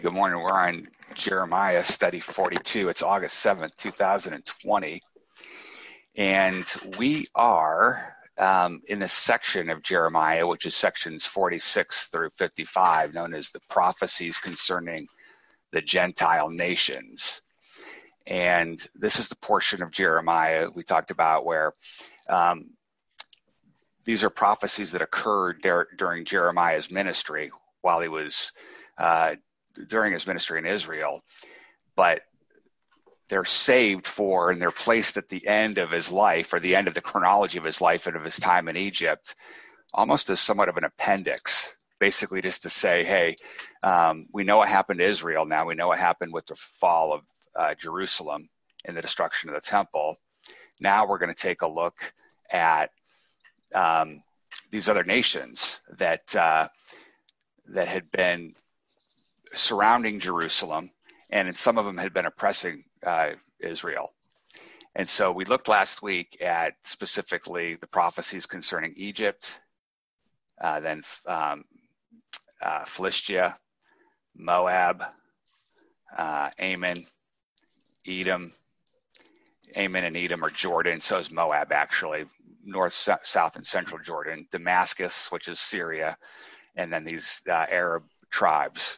Good morning. We're on Jeremiah study 42. It's August 7th, 2020. And we are in the section of Jeremiah, which is sections 46 through 55, known as the prophecies concerning the Gentile nations. And this is the portion of Jeremiah we talked about where these are prophecies that occurred during Jeremiah's ministry while he was during his ministry in Israel, but they're saved for and they're placed at the end of his life, or the end of the chronology of his life and of his time in Egypt, almost as somewhat of an appendix, basically just to say, hey, we know what happened to Israel now. We know what happened with the fall of Jerusalem and the destruction of the temple. Now we're going to take a look at these other nations that had been surrounding Jerusalem, and some of them had been oppressing Israel. And so we looked last week at specifically the prophecies concerning Egypt, then Philistia, Moab, Ammon, Edom. Ammon and Edom are Jordan, so is Moab actually, north, south, and central Jordan, Damascus, which is Syria, and then these Arab tribes.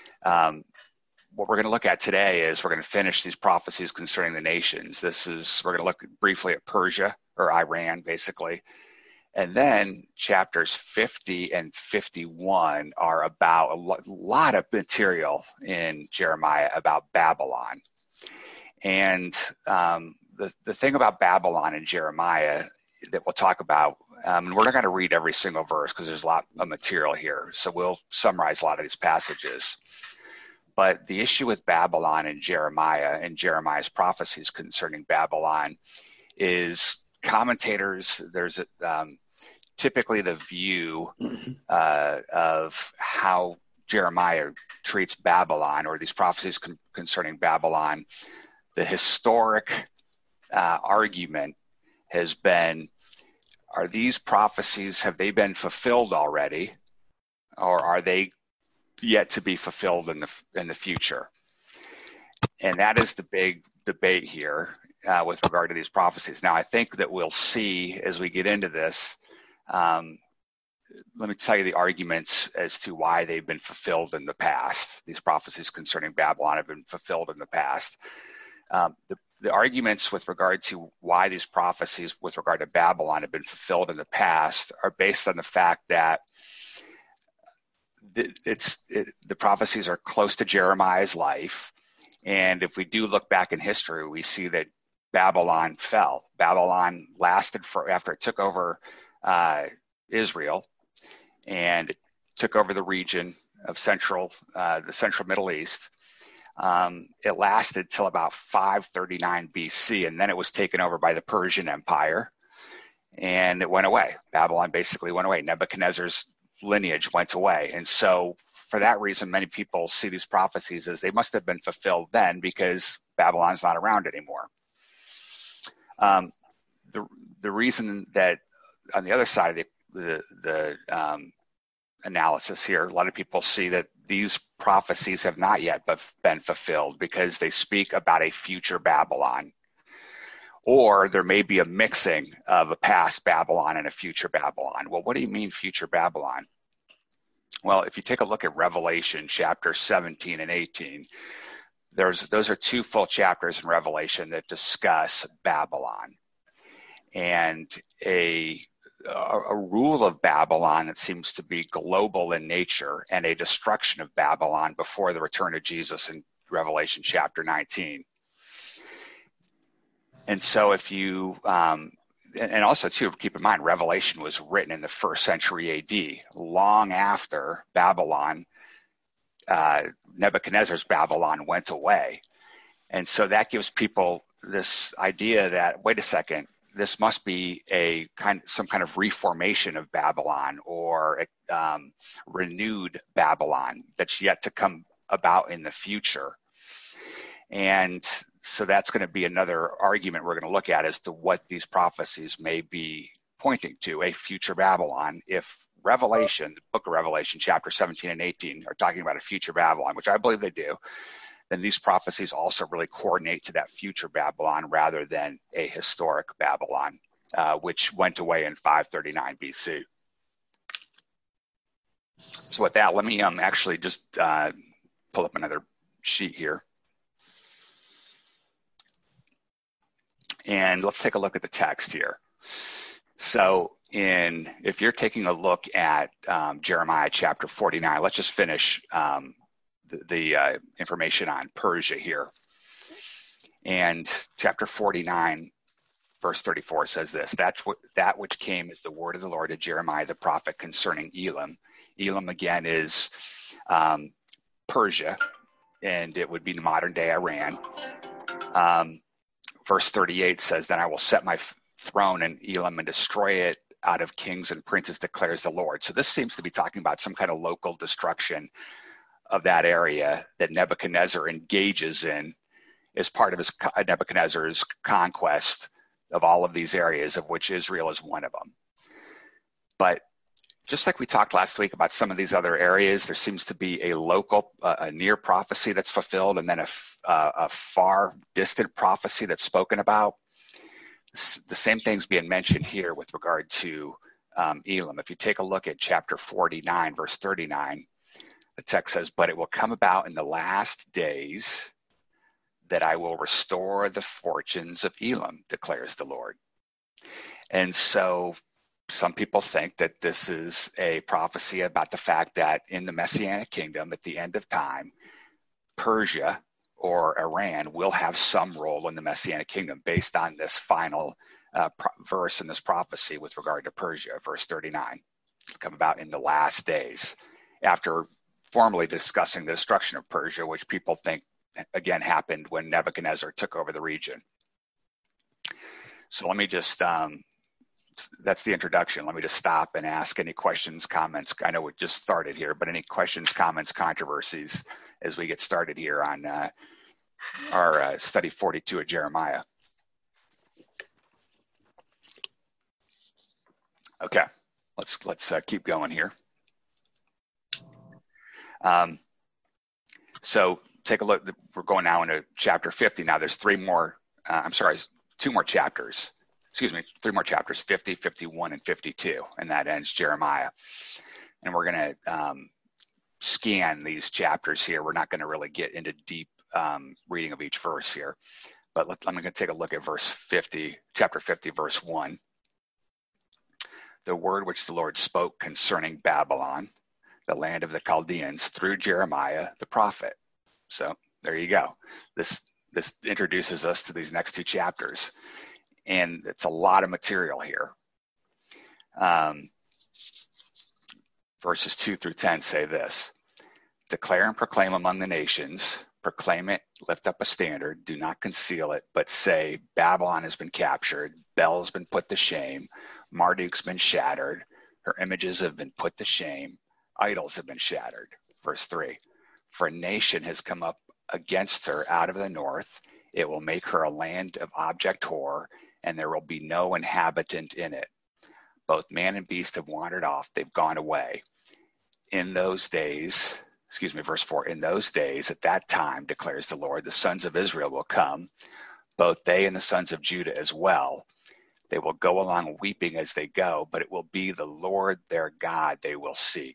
What we're going to look at today is we're going to finish these prophecies concerning the nations. We're going to look briefly at Persia, or Iran, basically. And then chapters 50 and 51 are about a lot of material in Jeremiah about Babylon. And the thing about Babylon in Jeremiah that we'll talk about, and we're not going to read every single verse because there's a lot of material here, so we'll summarize a lot of these passages. But the issue with Babylon in Jeremiah and Jeremiah's prophecies concerning Babylon is commentators, there's typically the view of how Jeremiah treats Babylon, or these prophecies concerning Babylon. The historic argument has been, are these prophecies, have they been fulfilled already, or are they yet to be fulfilled in the future? And that is the big debate here with regard to these prophecies. Now, I think that we'll see as we get into this, let me tell you the arguments as to why they've been fulfilled in the past. These prophecies concerning Babylon have been fulfilled in the past. The arguments with regard to why these prophecies with regard to Babylon have been fulfilled in the past are based on the fact that the prophecies are close to Jeremiah's life. And if we do look back in history, we see that Babylon fell. Babylon lasted after it took over Israel, and it took over the region of the central Middle East. It lasted till about 539 BC, and then it was taken over by the Persian Empire, and it went away. Babylon basically went away. Nebuchadnezzar's lineage went away. And so for that reason, many people see these prophecies as they must have been fulfilled then, because Babylon's not around anymore. The reason that on the other side of the analysis here, a lot of people see that these prophecies have not yet been fulfilled because they speak about a future Babylon, or there may be a mixing of a past Babylon and a future Babylon. Well, what do you mean future Babylon? Well, if you take a look at Revelation chapter 17 and 18, those are two full chapters in Revelation that discuss Babylon and a rule of Babylon that seems to be global in nature, and a destruction of Babylon before the return of Jesus in Revelation chapter 19. And so if you, and also too, keep in mind, Revelation was written in the 1st century AD, long after Babylon, Nebuchadnezzar's Babylon went away. And so that gives people this idea that, wait a second, this must be some kind of reformation of Babylon, or renewed Babylon that's yet to come about in the future. And so that's going to be another argument we're going to look at as to what these prophecies may be pointing to, a future Babylon, if Revelation, the book of Revelation, chapter 17 and 18, are talking about a future Babylon, which I believe they do, then these prophecies also really coordinate to that future Babylon rather than a historic Babylon, which went away in 539 BC. So with that, let me actually just pull up another sheet here. And let's take a look at the text here. So if you're taking a look at Jeremiah chapter 49, let's just finish the information on Persia here. And chapter 49, verse 34 says this: that which came is the word of the Lord to Jeremiah the prophet concerning Elam. Elam again is Persia, and it would be the modern day Iran. Verse 38 says, then I will set my throne in Elam and destroy it out of kings and princes, declares the Lord. So this seems to be talking about some kind of local destruction of that area that Nebuchadnezzar engages in as part of Nebuchadnezzar's conquest of all of these areas, of which Israel is one of them. But just like we talked last week about some of these other areas, there seems to be a local, a near prophecy that's fulfilled, and then a far distant prophecy that's spoken about. The same thing's being mentioned here with regard to Elam. If you take a look at chapter 49, verse 39, the text says, but it will come about in the last days that I will restore the fortunes of Elam, declares the Lord. And so some people think that this is a prophecy about the fact that in the Messianic kingdom, at the end of time, Persia or Iran will have some role in the Messianic kingdom based on this final verse in this prophecy with regard to Persia, verse 39. It'll come about in the last days, after formally discussing the destruction of Persia, which people think, again, happened when Nebuchadnezzar took over the region. So let me just that's the introduction. Let me just stop and ask any questions, comments. I know we just started here, but any questions, comments, controversies as we get started here on our study 42 of Jeremiah. Okay, let's keep going here. So take a look. We're going now into chapter 50. Now there's two more chapters. Excuse me, 3 more chapters, 50, 51, and 52, and that ends Jeremiah. And we're going to scan these chapters here. We're not going to really get into deep reading of each verse here, but I'm going to take a look at chapter 50, verse 1. The word which the Lord spoke concerning Babylon, the land of the Chaldeans, through Jeremiah the prophet. So there you go. This introduces us to these next 2 chapters. And it's a lot of material here. Verses 2 through 10 say this: declare and proclaim among the nations, proclaim it, lift up a standard, do not conceal it, but say, Babylon has been captured, Bel has been put to shame, Marduk's been shattered, her images have been put to shame, idols have been shattered. Verse 3, for a nation has come up against her out of the north, it will make her a land of object horror, and there will be no inhabitant in it. Both man and beast have wandered off, they've gone away. In those days, verse 4, in those days, at that time, declares the Lord, the sons of Israel will come, both they and the sons of Judah as well. They will go along weeping as they go, but it will be the Lord their God they will seek.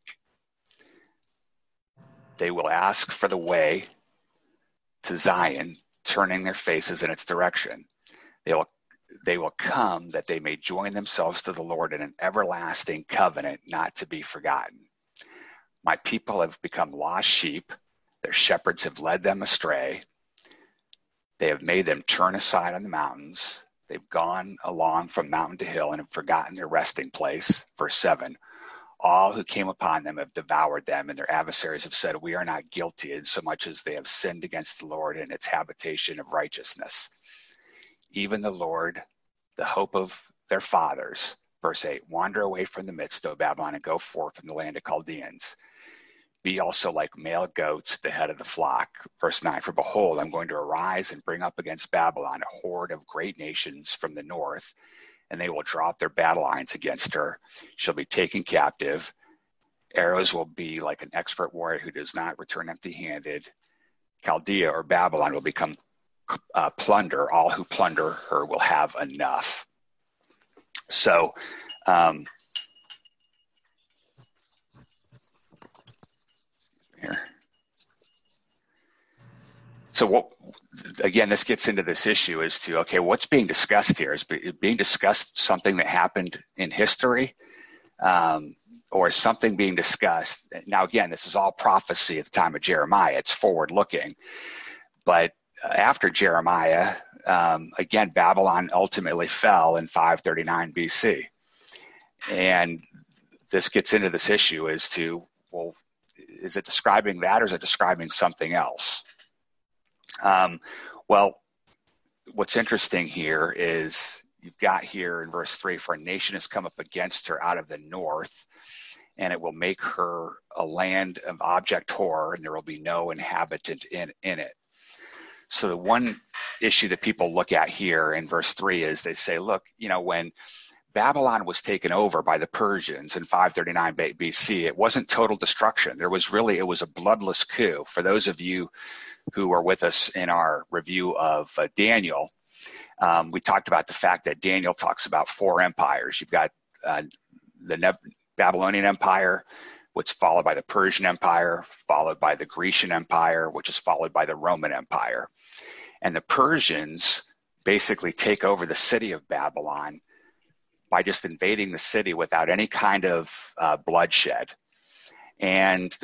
They will ask for the way to Zion, turning their faces in its direction. They will come that they may join themselves to the Lord in an everlasting covenant not to be forgotten. My people have become lost sheep. Their shepherds have led them astray. They have made them turn aside on the mountains. They've gone along from mountain to hill and have forgotten their resting place. Verse 7, all who came upon them have devoured them, and their adversaries have said, we are not guilty, insomuch as they have sinned against the Lord and its habitation of righteousness. Even the Lord, the hope of their fathers. Verse 8, wander away from the midst of Babylon and go forth from the land of Chaldeans. Be also like male goats at the head of the flock. Verse 9, for behold, I'm going to arise and bring up against Babylon a horde of great nations from the north, and they will draw up their battle lines against her. She'll be taken captive. Arrows will be like an expert warrior who does not return empty-handed. Chaldea or Babylon will become plunder. All who plunder her will have enough. So, here. So what, again, this gets into this issue as to, okay, what's being discussed here? Is being discussed something that happened in history? Or is something being discussed? Now, again, this is all prophecy at the time of Jeremiah. It's forward looking. But after Jeremiah, again, Babylon ultimately fell in 539 BC. And this gets into this issue as to, well, is it describing that or is it describing something else? Well, what's interesting here is you've got here in verse 3, for a nation has come up against her out of the north, and it will make her a land of object horror, and there will be no inhabitant in it. So the one issue that people look at here in verse 3 is they say, look, when Babylon was taken over by the Persians in 539 BC, it wasn't total destruction. It was a bloodless coup. For those of you who are with us in our review of Daniel, we talked about the fact that Daniel talks about 4 empires. You've got the Babylonian Empire, which is followed by the Persian Empire, followed by the Grecian Empire, which is followed by the Roman Empire. And the Persians basically take over the city of Babylon by just invading the city without any kind of bloodshed. And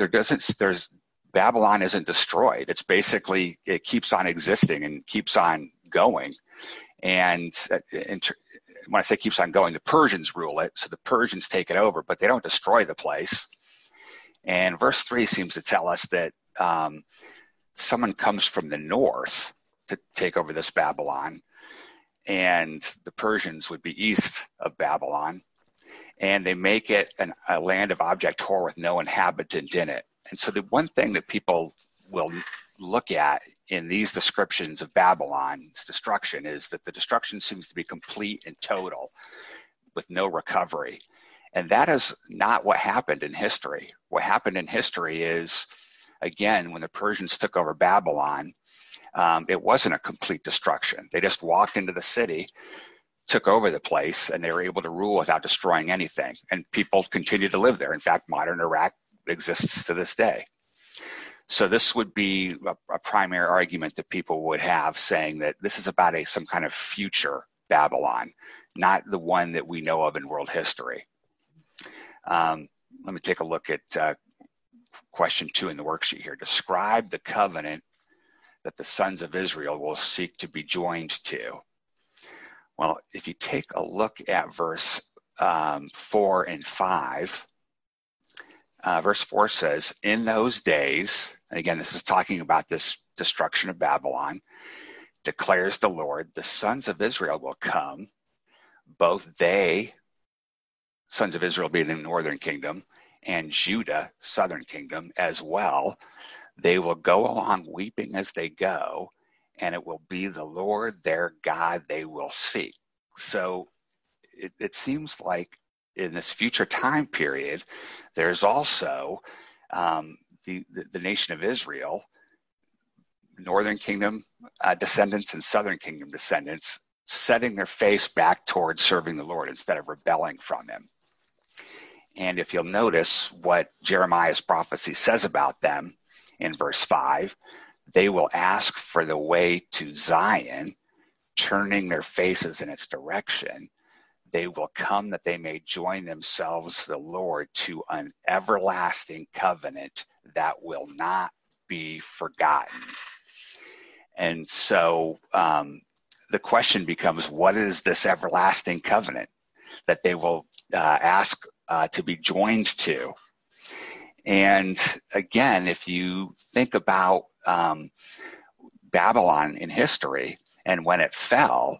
Babylon isn't destroyed. It's basically, it keeps on existing and keeps on going. And when I say keeps on going, the Persians rule it. So the Persians take it over, but they don't destroy the place. And verse 3 seems to tell us that someone comes from the north to take over this Babylon, and the Persians would be east of Babylon, and they make it a land of object horror with no inhabitant in it. And so the one thing that people will look at in these descriptions of Babylon's destruction is that the destruction seems to be complete and total with no recovery. And that is not what happened in history. What happened in history is, again, when the Persians took over Babylon, it wasn't a complete destruction. They just walked into the city, took over the place, and they were able to rule without destroying anything. And people continue to live there. In fact, modern Iraq exists to this day. So this would be a primary argument that people would have, saying that this is about some kind of future Babylon, not the one that we know of in world history. Let me take a look at question 2 in the worksheet here. Describe the covenant that the sons of Israel will seek to be joined to. Well, if you take a look at verse 4 and 5, verse 4 says, in those days, and again, this is talking about this destruction of Babylon, declares the Lord, the sons of Israel will come, both they, sons of Israel being the northern kingdom, and Judah, southern kingdom, as well. They will go along weeping as they go, and it will be the Lord their God they will seek. So it seems like in this future time period, there's also the nation of Israel, northern kingdom descendants and southern kingdom descendants, setting their face back towards serving the Lord instead of rebelling from him. And if you'll notice what Jeremiah's prophecy says about them in verse 5, they will ask for the way to Zion, turning their faces in its direction. They will come that they may join themselves to the Lord to an everlasting covenant that will not be forgotten. And so the question becomes, what is this everlasting covenant that they will ask to be joined to? And again, if you think about Babylon in history and when it fell,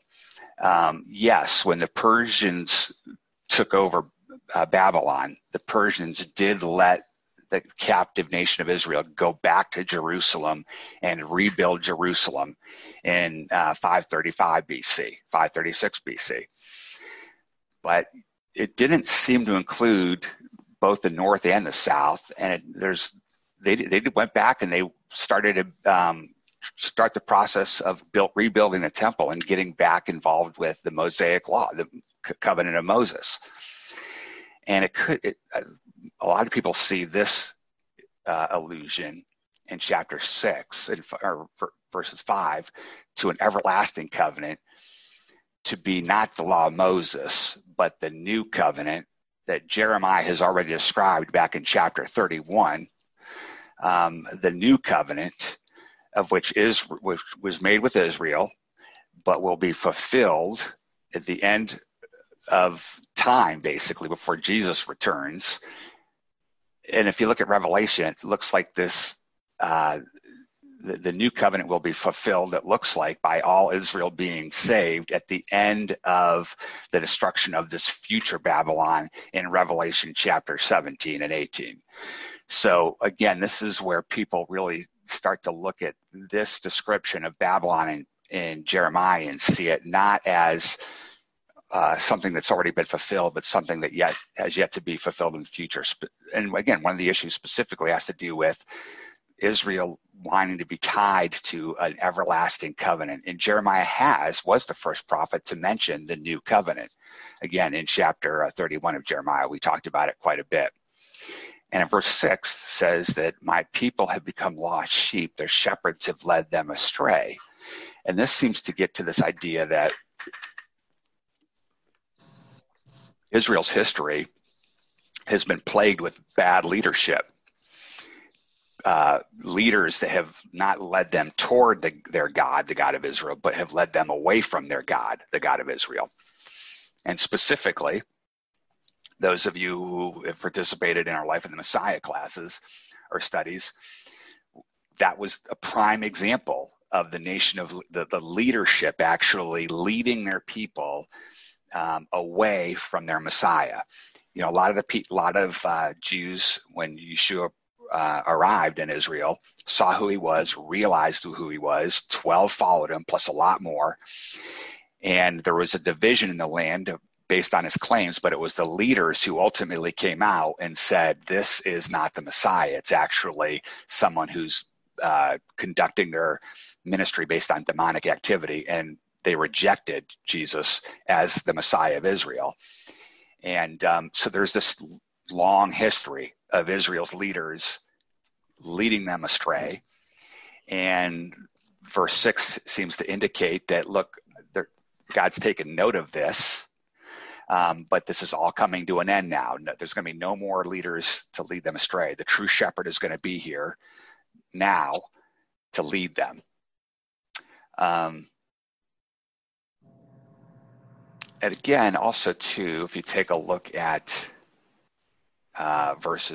yes, when the Persians took over Babylon, the Persians did let the captive nation of Israel go back to Jerusalem and rebuild Jerusalem in 535 BC, 536 BC. but it didn't seem to include both the north and the south. And they went back and they started to start the process of rebuilding the temple and getting back involved with the Mosaic law, the covenant of Moses. And a lot of people see this allusion in chapter 6 or verses 5 to an everlasting covenant to be not the law of Moses, but the new covenant that Jeremiah has already described back in chapter 31, the new covenant of which was made with Israel, but will be fulfilled at the end of time, basically, before Jesus returns. And if you look at Revelation, it looks like this, the new covenant will be fulfilled, it looks like, by all Israel being saved at the end of the destruction of this future Babylon in Revelation chapter 17 and 18. So again, this is where people really start to look at this description of Babylon in Jeremiah and see it not as something that's already been fulfilled, but something that has yet to be fulfilled in the future. And again, one of the issues specifically has to do with Israel wanting to be tied to an everlasting covenant. And Jeremiah was the first prophet to mention the new covenant. Again, in chapter 31 of Jeremiah, we talked about it quite a bit. And in verse 6 says that my people have become lost sheep. Their shepherds have led them astray. And this seems to get to this idea that Israel's history has been plagued with bad leadership. Leaders that have not led them toward their God, the God of Israel, but have led them away from their God, the God of Israel. And specifically, those of you who have participated in our Life of the Messiah classes or studies, that was a prime example of the nation of the leadership actually leading their people away from their Messiah. You know, a lot of Jews, when Yeshua arrived in Israel, saw who he was, realized who he was. 12 followed him, plus a lot more. And there was a division in the land based on his claims, but it was the leaders who ultimately came out and said, this is not the Messiah. It's actually someone who's conducting their ministry based on demonic activity. And they rejected Jesus as the Messiah of Israel. And so there's this long history of Israel's leaders leading them astray. And verse 6 seems to indicate that, look, God's taken note of this, but this is all coming to an end now. There's going to be no more leaders to lead them astray. The true shepherd is going to be here now to lead them. And again, also too, if you take a look at verse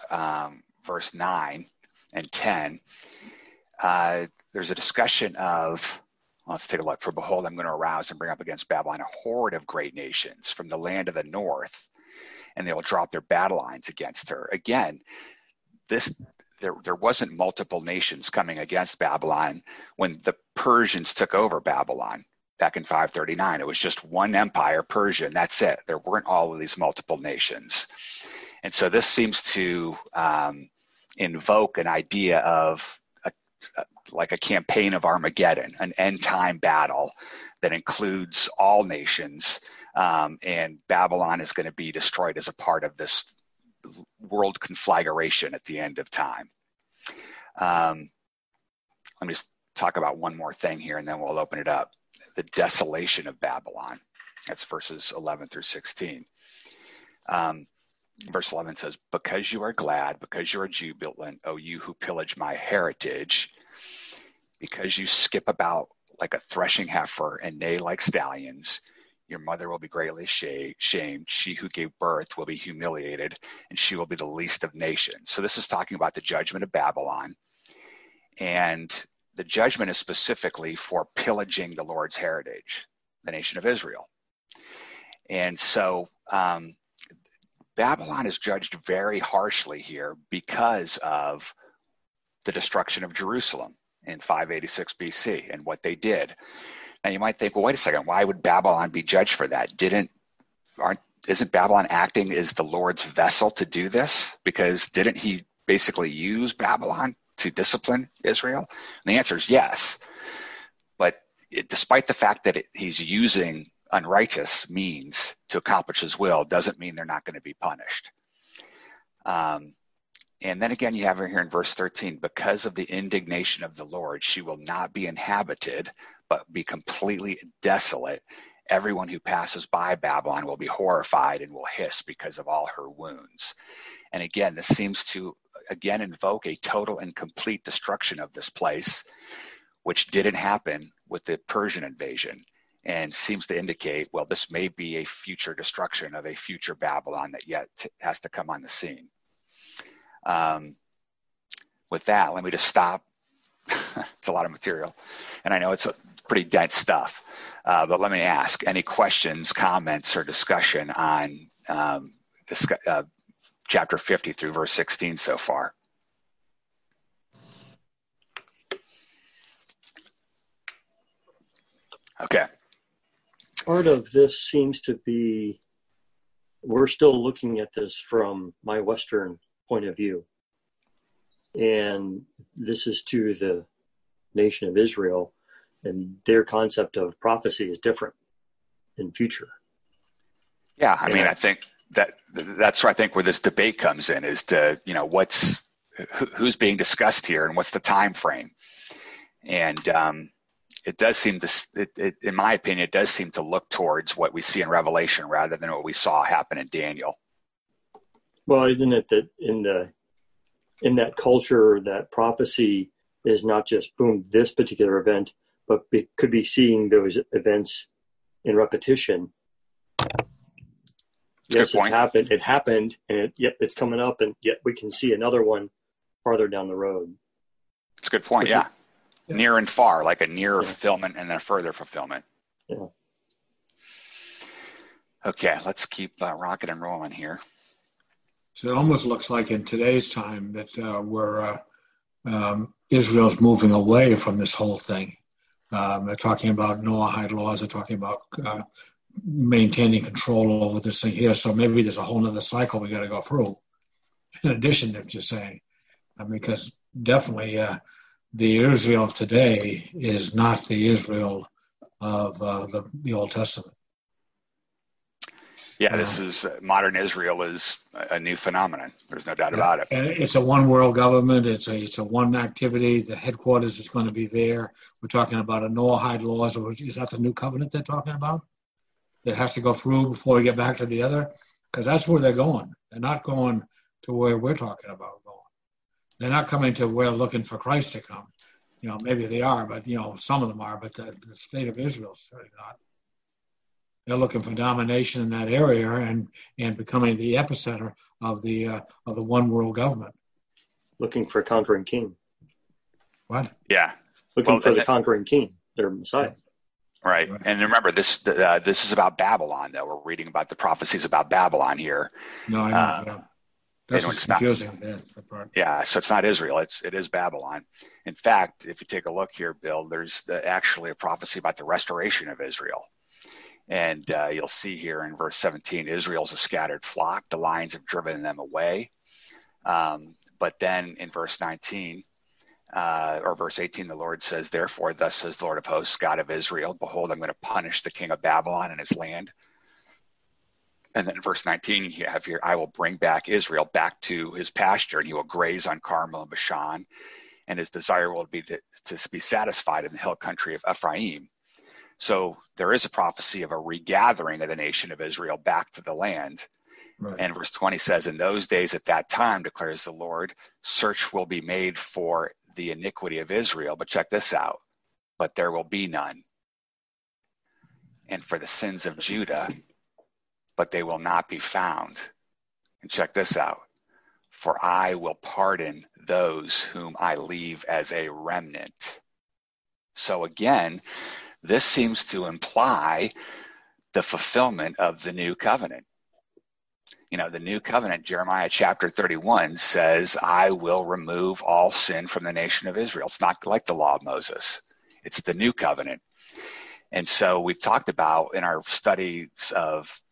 9 and 10, there's a discussion of, let's take a look. For behold, I'm going to arouse and bring up against Babylon a horde of great nations from the land of the north, and they will drop their battle lines against her. Again, there wasn't multiple nations coming against Babylon when the Persians took over Babylon back in 539. It was just one empire, Persia, and that's it. There weren't all of these multiple nations. And so this seems to invoke an idea of like a campaign of Armageddon, an end-time battle that includes all nations, and Babylon is going to be destroyed as a part of this world conflagration at the end of time. Let me just talk about one more thing here, and then we'll open it up. The desolation of Babylon. That's verses 11 through 16. Verse 11 says, because you are glad, because you are jubilant, O you who pillage my heritage, because you skip about like a threshing heifer and neigh like stallions, your mother will be greatly shamed. She who gave birth will be humiliated, and she will be the least of nations. So this is talking about the judgment of Babylon. And the judgment is specifically for pillaging the Lord's heritage, the nation of Israel. And so Babylon is judged very harshly here because of the destruction of Jerusalem in 586 BC and what they did. Now you might think, well, wait a second, why would Babylon be judged for that? Aren't isn't Babylon acting as the Lord's vessel to do this? Because didn't he basically use Babylon to discipline Israel? And the answer is yes. But despite the fact that he's using unrighteous means to accomplish his will, doesn't mean they're not going to be punished. And then again, you have it here in verse 13, because of the indignation of the Lord, she will not be inhabited, but be completely desolate. Everyone who passes by Babylon will be horrified and will hiss because of all her wounds. And again, this seems to, again, invoke a total and complete destruction of this place, which didn't happen with the Persian invasion, and seems to indicate, well, this may be a future destruction of a future Babylon that yet has to come on the scene. With that, let me just stop. It's a lot of material, and I know it's pretty dense stuff, but let me ask, any questions, comments, or discussion on chapter 50 through verse 16 so far? Okay. Part of this seems to be, we're still looking at this from my Western point of view. And this is to the nation of Israel, and their concept of prophecy is different in future. Yeah, I mean, I think that's where I think where this debate comes in, is to, who's being discussed here and what's the time frame. And it does seem to, in my opinion, it does seem to look towards what we see in Revelation rather than what we saw happen in Daniel. Well, isn't it that in that culture, that prophecy is not just, boom, this particular event, but could be seeing those events in repetition. Yes, it happened, and yet it's coming up, and yet we can see another one farther down the road. That's a good point, yeah. Near and far, like a nearer fulfillment and then a further fulfillment. Yeah. Okay, let's keep rocking and rolling here. So it almost looks like in today's time that Israel's moving away from this whole thing. They're talking about Noahide laws. They're talking about maintaining control over this thing here. So maybe there's a whole other cycle we got to go through. In addition to what you're saying, because definitely the Israel of today is not the Israel of the Old Testament. Yeah, this is modern Israel is a new phenomenon. There's no doubt about it. And it's a one world government. It's a one activity. The headquarters is going to be there. We're talking about a Noahide laws. Is that the new covenant they're talking about? That has to go through before we get back to the other? Because that's where they're going. They're not going to where we're talking about going. They're not coming to where we're looking for Christ to come. Maybe they are, but some of them are. But the state of Israel is certainly not. They're looking for domination in that area and becoming the epicenter of the one world government. Looking for a conquering king. What? Yeah. Looking for the conquering king, their Messiah. Right. And remember, this is about Babylon, though. We're reading about the prophecies about Babylon here. No, I know. That's what's confusing. Yeah, so it's not Israel. It is Babylon. In fact, if you take a look here, Bill, there's actually a prophecy about the restoration of Israel. And you'll see here in verse 17, Israel's a scattered flock. The lions have driven them away. But then in verse 19, or verse 18, the Lord says, therefore, thus says the Lord of hosts, God of Israel, behold, I'm going to punish the king of Babylon and his land. And then in verse 19, you have here, I will bring back Israel back to his pasture, and he will graze on Carmel and Bashan, and his desire will be to be satisfied in the hill country of Ephraim. So there is a prophecy of a regathering of the nation of Israel back to the land. Right. And verse 20 says, in those days at that time, declares the Lord, search will be made for the iniquity of Israel. But check this out. But there will be none. And for the sins of Judah, but they will not be found. And check this out. For I will pardon those whom I leave as a remnant. So again, this seems to imply the fulfillment of the new covenant. The new covenant, Jeremiah chapter 31 says, I will remove all sin from the nation of Israel. It's not like the law of Moses. It's the new covenant. And so we've talked about in our studies of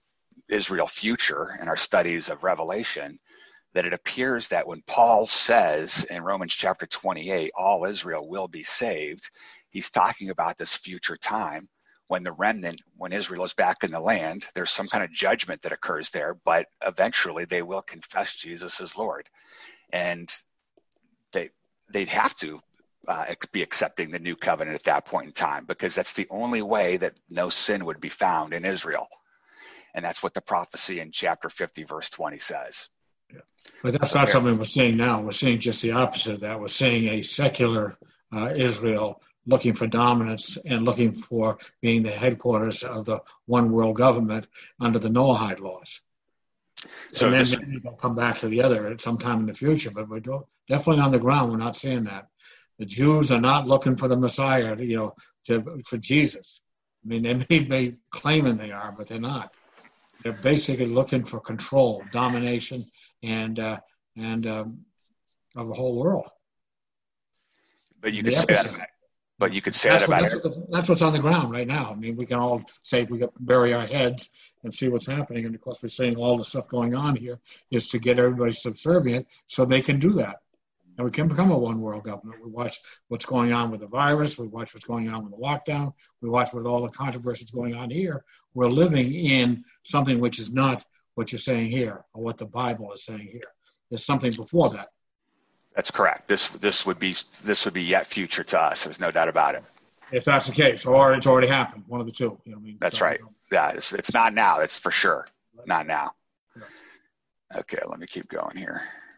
Israel future in our studies of Revelation, that it appears that when Paul says in Romans chapter 28, all Israel will be saved, he's talking about this future time when the remnant, when Israel is back in the land, there's some kind of judgment that occurs there, but eventually they will confess Jesus as Lord. And they'd have to be accepting the new covenant at that point in time, because that's the only way that no sin would be found in Israel. And that's what the prophecy in chapter 50, verse 20 says. Yeah. But that's not something we're seeing now. We're seeing just the opposite of that. We're seeing a secular Israel looking for dominance and looking for being the headquarters of the one world government under the Noahide laws. So and then maybe they'll come back to the other at some time in the future, but we're definitely on the ground. We're not seeing that. The Jews are not looking for the Messiah, for Jesus. I mean, they may be claiming they are, but they're not. They're basically looking for control, domination, and of the whole world. But you could say that. But you could say that about it. That's what's on the ground right now. I mean, we can all say we got to bury our heads and see what's happening. And of course, we're saying all the stuff going on here is to get everybody subservient so they can do that. And we can become a one world government. We watch what's going on with the virus. We watch what's going on with the lockdown. We watch with all the controversies going on here. We're living in something which is not what you're saying here or what the Bible is saying here. There's something before that. That's correct. This would be yet future to us. There's no doubt about it. If that's the case, or it's already happened, one of the two. You know what I mean? That's right. Yeah, it's not now. It's for sure not now. Yeah. Okay, let me keep going here.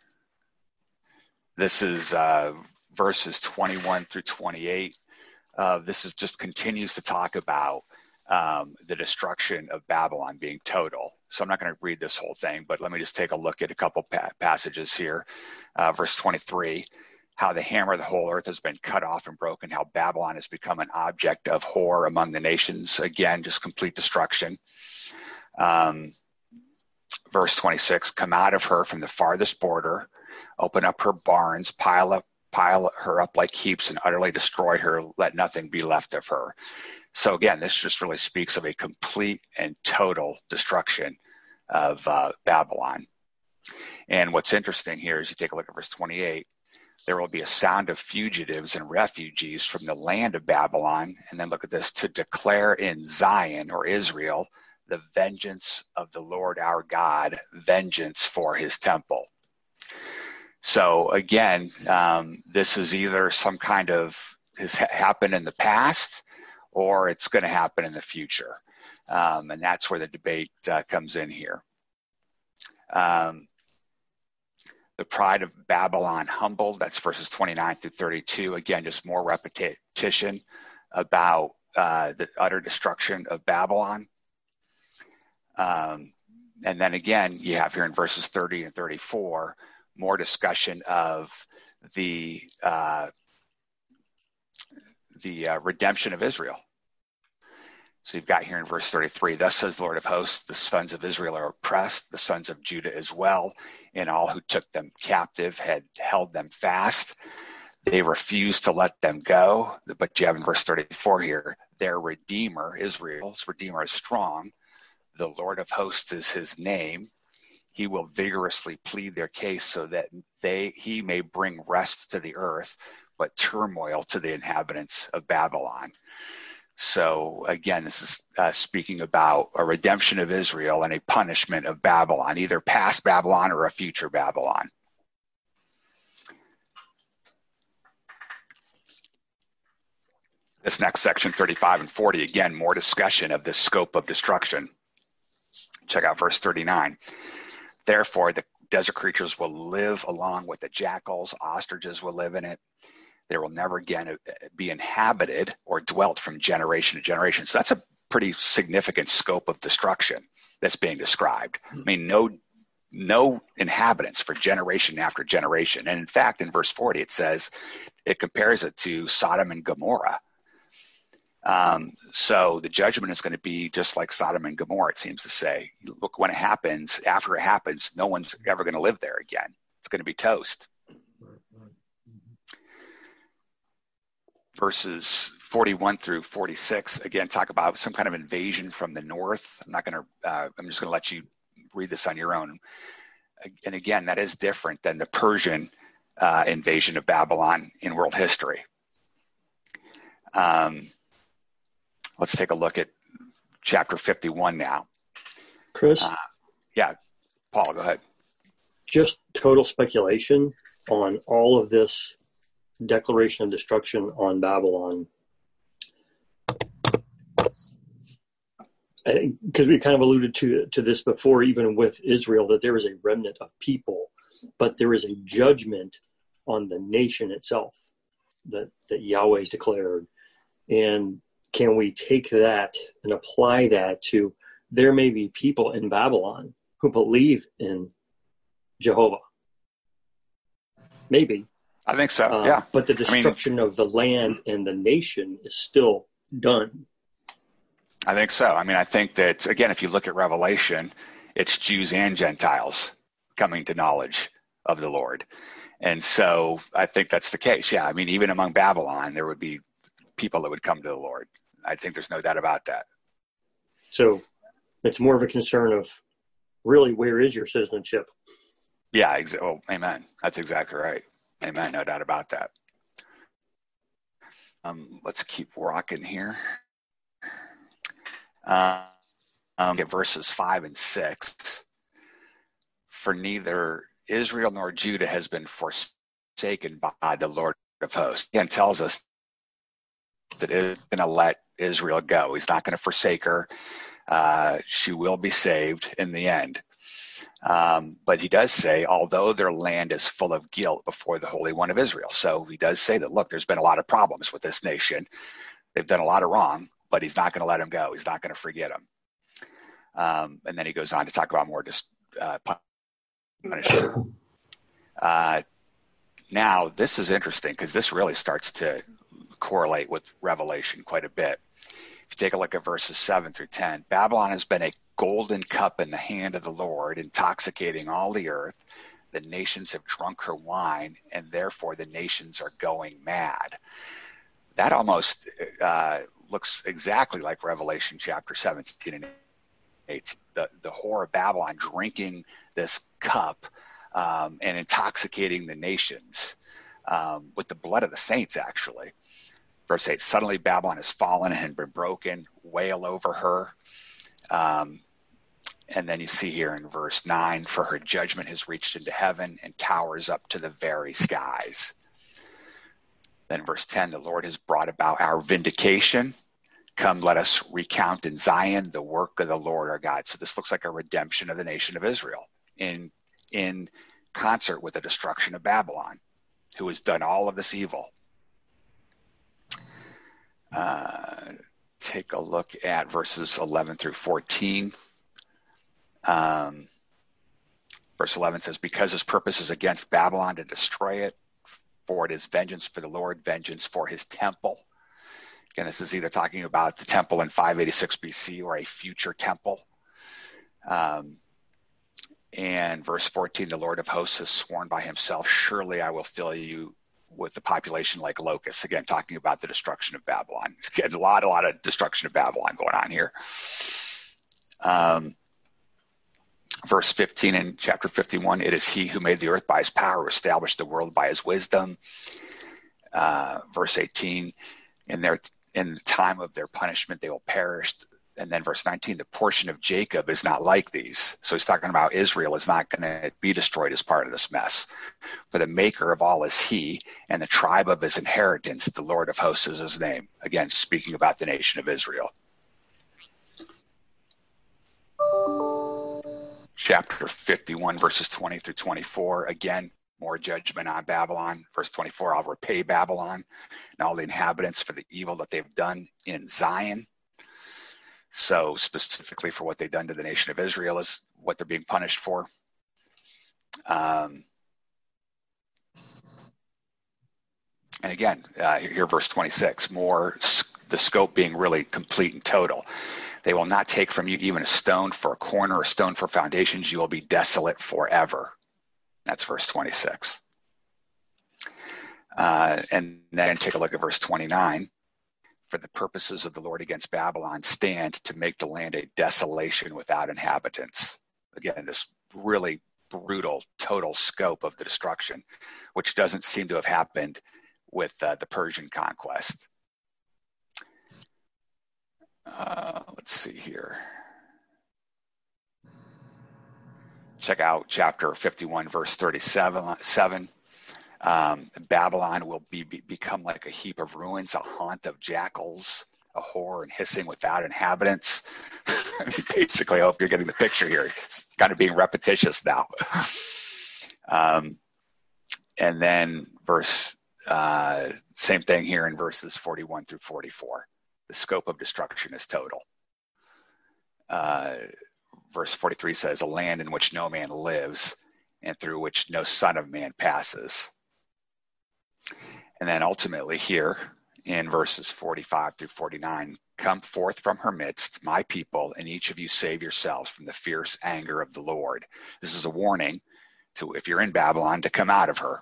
This is verses 21 through 28. This is just continues to talk about the destruction of Babylon being total. So I'm not going to read this whole thing, but let me just take a look at a couple passages here. Verse 23, how the hammer of the whole earth has been cut off and broken, how Babylon has become an object of horror among the nations. Again, just complete destruction. Verse 26, come out of her from the farthest border, open up her barns, pile her up like heaps and utterly destroy her. Let nothing be left of her. So again, this just really speaks of a complete and total destruction of Babylon. And what's interesting here is you take a look at verse 28, there will be a sound of fugitives and refugees from the land of Babylon. And then look at this, to declare in Zion or Israel, the vengeance of the Lord our God, vengeance for his temple. So again, this is either some kind of has happened in the past or it's going to happen in the future. And that's where the debate comes in here. The pride of Babylon humbled, that's verses 29 through 32. Again, just more repetition about the utter destruction of Babylon. And then again, you have here in verses 30 and 34, more discussion of the redemption of Israel. So you've got here in verse 33, thus says the Lord of hosts, the sons of Israel are oppressed, the sons of Judah as well, and all who took them captive had held them fast. They refused to let them go. But you have in verse 34 here, their Redeemer, Israel's Redeemer, is strong. The Lord of hosts is his name. He will vigorously plead their case so that he may bring rest to the earth, but turmoil to the inhabitants of Babylon. So again, this is speaking about a redemption of Israel and a punishment of Babylon, either past Babylon or a future Babylon. This next section, 35 and 40, again, more discussion of the scope of destruction. Check out verse 39. Therefore, the desert creatures will live along with the jackals, ostriches will live in it. There will never again be inhabited or dwelt from generation to generation. So that's a pretty significant scope of destruction that's being described. I mean, no inhabitants for generation after generation. And in fact, in verse 40, it says, it compares it to Sodom and Gomorrah. So the judgment is going to be just like Sodom and Gomorrah, it seems to say. Look, when it happens, after it happens, no one's ever going to live there again. It's going to be toast. Verses 41 through 46, again, talk about some kind of invasion from the north. I'm just going to let you read this on your own. And again, that is different than the Persian invasion of Babylon in world history. Let's take a look at chapter 51 now. Chris? Yeah, Paul, go ahead. Just total speculation on all of this declaration of destruction on Babylon. I think, because we kind of alluded to this before, even with Israel, that there is a remnant of people, but there is a judgment on the nation itself that Yahweh's declared. And can we take that and apply that to, there may be people in Babylon who believe in Jehovah? Maybe. I think so, yeah. But the destruction of the land and the nation is still done. I think so. I think that, again, if you look at Revelation, it's Jews and Gentiles coming to knowledge of the Lord. And so I think that's the case. Yeah, even among Babylon, there would be people that would come to the Lord. I think there's no doubt about that. So it's more of a concern of, really, where is your citizenship? Yeah, well, amen. That's exactly right. Amen. No doubt about that. Let's keep rocking here. Get verses 5 and 6. For neither Israel nor Judah has been forsaken by the Lord of hosts. Again, tells us that he's going to let Israel go. He's not going to forsake her. She will be saved in the end. But he does say, although their land is full of guilt before the Holy One of Israel. So he does say that, look, there's been a lot of problems with this nation. They've done a lot of wrong, but he's not going to let them go. He's not going to forget them. And then he goes on to talk about more just punishment. Now, this is interesting because this really starts to correlate with Revelation quite a bit. If you take a look at verses 7 through 10, Babylon has been a golden cup in the hand of the Lord, intoxicating all the earth. The nations have drunk her wine, and therefore the nations are going mad. That almost looks exactly like Revelation chapter 17 and 18. The whore of Babylon drinking this cup and intoxicating the nations with the blood of the saints, actually. Verse 8, suddenly Babylon has fallen and been broken, wail over her. And then you see here in verse 9, for her judgment has reached into heaven and towers up to the very skies. Then verse 10, the Lord has brought about our vindication. Come, let us recount in Zion the work of the Lord our God. So this looks like a redemption of the nation of Israel in concert with the destruction of Babylon, who has done all of this evil. Take a look at verses 11 through 14. Verse 11 says, because his purpose is against Babylon to destroy it, for it is vengeance for the Lord, vengeance for his temple. Again, this is either talking about the temple in 586 BC or a future temple. And verse 14, the Lord of hosts has sworn by himself, surely I will fill you with the population like locusts. Again, talking about the destruction of Babylon. Again, a lot of destruction of Babylon going on here. Verse 15 in chapter 51, it is he who made the earth by his power, established the world by his wisdom. Verse 18, in the time of their punishment, they will perish. And then verse 19, the portion of Jacob is not like these. So he's talking about Israel is not going to be destroyed as part of this mess. For the maker of all is he, and the tribe of his inheritance, the Lord of hosts is his name. Again, speaking about the nation of Israel. Chapter 51, verses 20 through 24. Again, more judgment on Babylon. Verse 24, I'll repay Babylon and all the inhabitants for the evil that they've done in Zion. So specifically for what they've done to the nation of Israel is what they're being punished for. And again, here verse 26, more the scope being really complete and total. They will not take from you even a stone for a corner, a stone for foundations. You will be desolate forever. That's verse 26. And then take a look at verse 29. for the purposes of the Lord against Babylon stand to make the land a desolation without inhabitants. Again, this really brutal, total scope of the destruction, which doesn't seem to have happened with the Persian conquest. Let's see here. Check out chapter 51, verse 37. Babylon will become like a heap of ruins, a haunt of jackals, a whore and hissing without inhabitants. I mean, basically, I hope you're getting the picture here. It's kind of being repetitious now. And then same thing here in verses 41 through 44. The scope of destruction is total. Verse 43 says, a land in which no man lives and through which no son of man passes. And then ultimately here in verses 45 through 49, come forth from her midst, my people, and each of you save yourselves from the fierce anger of the Lord. This is a warning to, if you're in Babylon, to come out of her.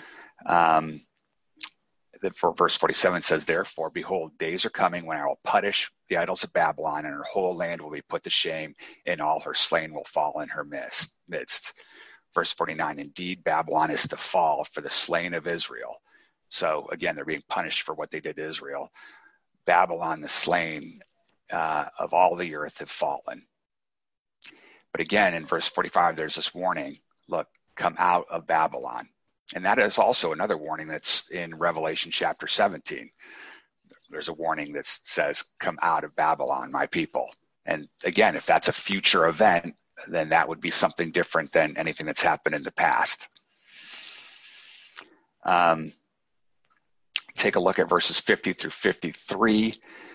For verse 47 says, therefore, behold, days are coming when I will punish the idols of Babylon, and her whole land will be put to shame, and all her slain will fall in her midst. Verse 49, indeed, Babylon is to fall for the slain of Israel. So again, they're being punished for what they did to Israel. Babylon, the slain of all the earth, have fallen. But again, in verse 45, there's this warning, look, come out of Babylon. And that is also another warning that's in Revelation chapter 17. There's a warning that says, come out of Babylon, my people. And again, if that's a future event, then that would be something different than anything that's happened in the past. Take a look at verses 50 through 53.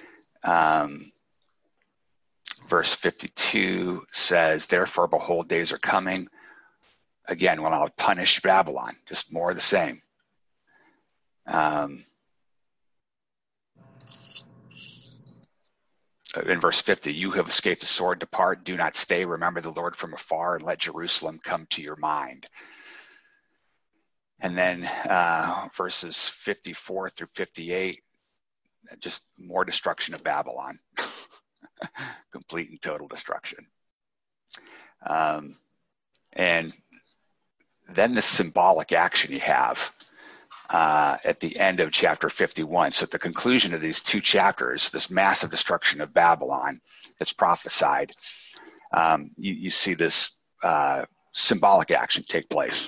Verse 52 says, therefore, behold, days are coming. Again, when I'll punish Babylon, just more of the same. In verse 50, you have escaped the sword, depart, do not stay, remember the Lord from afar, and let Jerusalem come to your mind. And then verses 54 through 58, just more destruction of Babylon. Complete and total destruction. And then the symbolic action you have at the end of chapter 51. So at the conclusion of these two chapters, this massive destruction of Babylon that's prophesied, you see this symbolic action take place.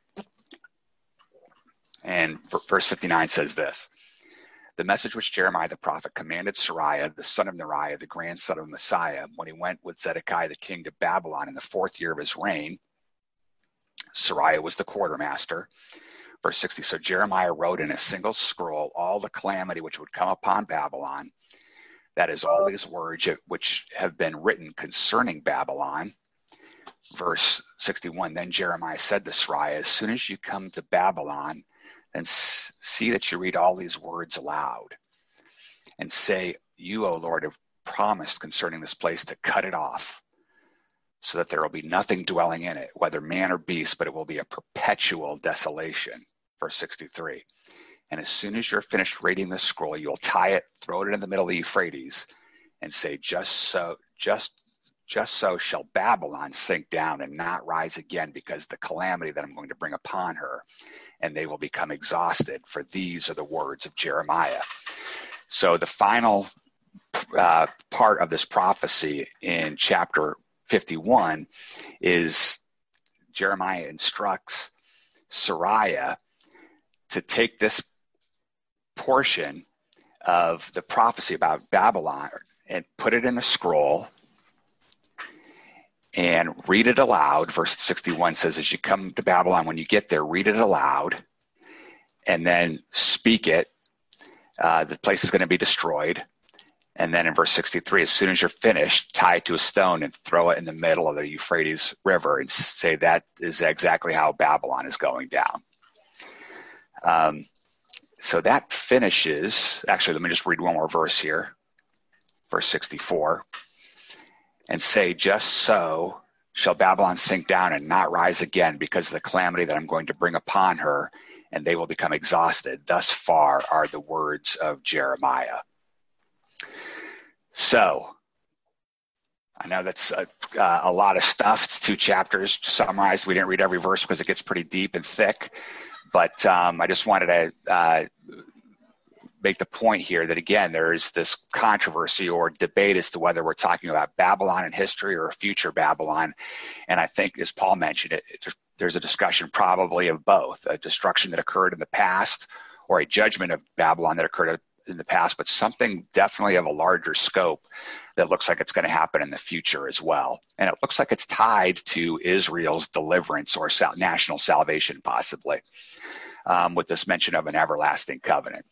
And verse 59 says this, the message which Jeremiah the prophet commanded Sariah, the son of Neriah, the grandson of Messiah, when he went with Zedekiah the king to Babylon in the 4th year of his reign. Sariah was the quartermaster. Verse 60, so Jeremiah wrote in a single scroll all the calamity which would come upon Babylon. That is, all these words which have been written concerning Babylon. Verse 61, then Jeremiah said to Sariah, as soon as you come to Babylon, then see that you read all these words aloud and say, you, O Lord, have promised concerning this place to cut it off so that there will be nothing dwelling in it, whether man or beast, but it will be a perpetual desolation. Verse 63. And as soon as you're finished reading the scroll, you'll tie it, throw it in the middle of the Euphrates, and say, just so shall Babylon sink down and not rise again, because the calamity that I'm going to bring upon her, and they will become exhausted, for these are the words of Jeremiah. So the final part of this prophecy in chapter 51 is Jeremiah instructs Sariah to take this portion of the prophecy about Babylon and put it in a scroll and read it aloud. Verse 61 says, as you come to Babylon, when you get there, read it aloud and then speak it. The place is going to be destroyed. And then in verse 63, as soon as you're finished, tie it to a stone and throw it in the middle of the Euphrates River and say that is exactly how Babylon is going down. So that finishes, actually, let me just read one more verse here. Verse 64. And say, just so shall Babylon sink down and not rise again, because of the calamity that I'm going to bring upon her, and they will become exhausted. Thus far are the words of Jeremiah. So I know that's a lot of stuff. It's 2 chapters summarized. We didn't read every verse because it gets pretty deep and thick. But I just wanted to make the point here that, again, there is this controversy or debate as to whether we're talking about Babylon in history or a future Babylon. And I think, as Paul mentioned, there's a discussion probably of both, a destruction that occurred in the past or a judgment of Babylon that occurred in the past, but something definitely of a larger scope that looks like it's going to happen in the future as well. And it looks like it's tied to Israel's deliverance or national salvation, possibly, with this mention of an everlasting covenant.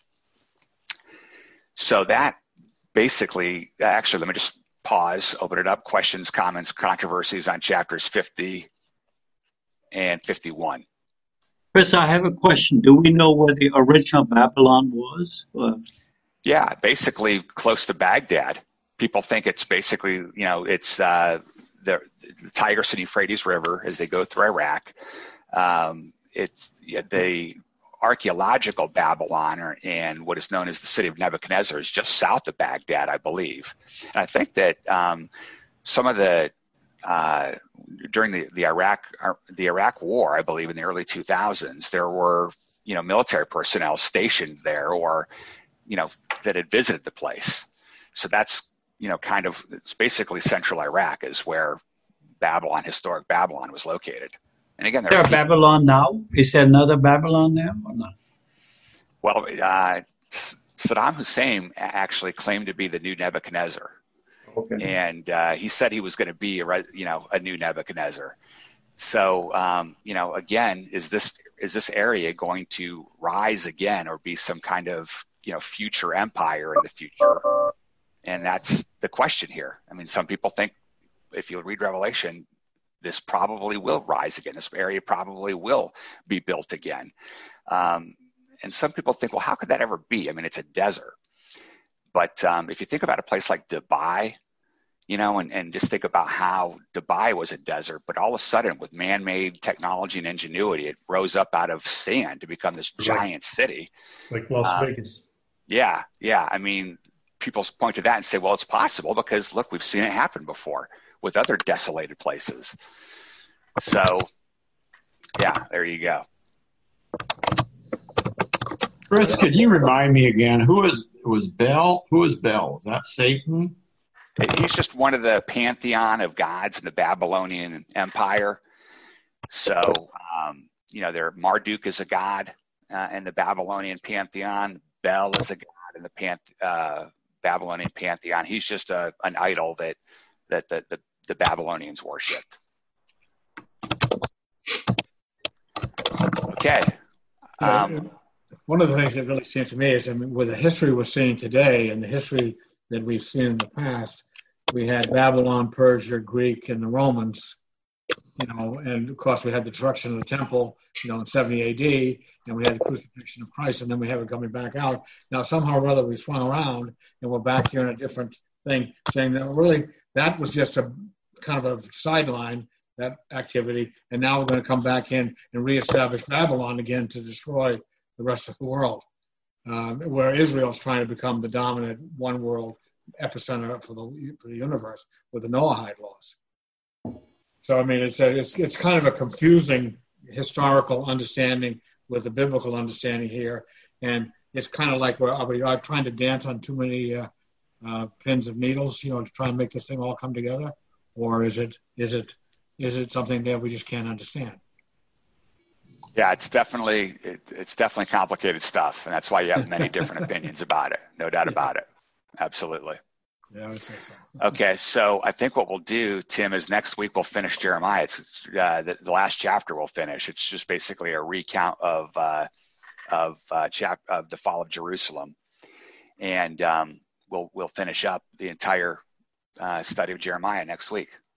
So that basically, actually, let me just pause, open it up, questions, comments, controversies on chapters 50 and 51. Chris, I have a question. Do we know where the original Babylon was? Yeah, basically close to Baghdad. People think it's basically, it's the Tigris and Euphrates River as they go through Iraq. It's the archaeological Babylon, and what is known as the city of Nebuchadnezzar, is just south of Baghdad, I believe. And I think that some of the during the Iraq War, I believe in the early 2000s, there were military personnel stationed there, or that had visited the place. So that's kind of, it's basically central Iraq is where historic Babylon was located. And again, is there a Babylon now? Is there another Babylon there or not? Well, Saddam Hussein actually claimed to be the new Nebuchadnezzar. Okay. And he said he was going to be a new Nebuchadnezzar. So again, is this area going to rise again or be some kind of future empire in the future? And that's the question here. I mean, some people think, if you read Revelation, this probably will rise again. This area probably will be built again. And some people think, well, how could that ever be? I mean, it's a desert. But if you think about a place like Dubai, and just think about how Dubai was a desert, but all of a sudden with man-made technology and ingenuity, it rose up out of sand to become this giant city. Like Las Vegas. Yeah. I mean, people point to that and say, well, it's possible because, look, we've seen it happen before with other desolated places. So, yeah, there you go. Chris, could you remind me again, who was Bel? Who is Bel? Is that Satan? He's just one of the pantheon of gods in the Babylonian Empire. So, Marduk is a god in the Babylonian pantheon. Bel is a god in the Babylonian pantheon. He's just an idol that the Babylonians worshipped. Okay. One of the things that really seems to me is, with the history we're seeing today and the history that we've seen in the past, we had Babylon, Persia, Greek, and the Romans, and of course we had the destruction of the temple, in 70 AD, and we had the crucifixion of Christ, and then we have it coming back out. Now, somehow or other, we swung around, and we're back here in a different thing, saying that really that was just a kind of a sideline, that activity, and now we're going to come back in and reestablish Babylon again to destroy the rest of the world, where Israel's trying to become the dominant one world epicenter for the universe with the Noahide laws. So I mean, it's kind of a confusing historical understanding with the biblical understanding here, and it's kind of like we are trying to dance on too many pins of needles, to try and make this thing all come together, or is it something that we just can't understand? Yeah, it's definitely complicated stuff, and that's why you have many different opinions about it. No doubt about it. Absolutely. Yeah, I would say so. Okay, so I think what we'll do, Tim, is next week we'll finish Jeremiah. It's the last chapter we'll finish. It's just basically a recount of the fall of Jerusalem, and we'll finish up the entire study of Jeremiah next week.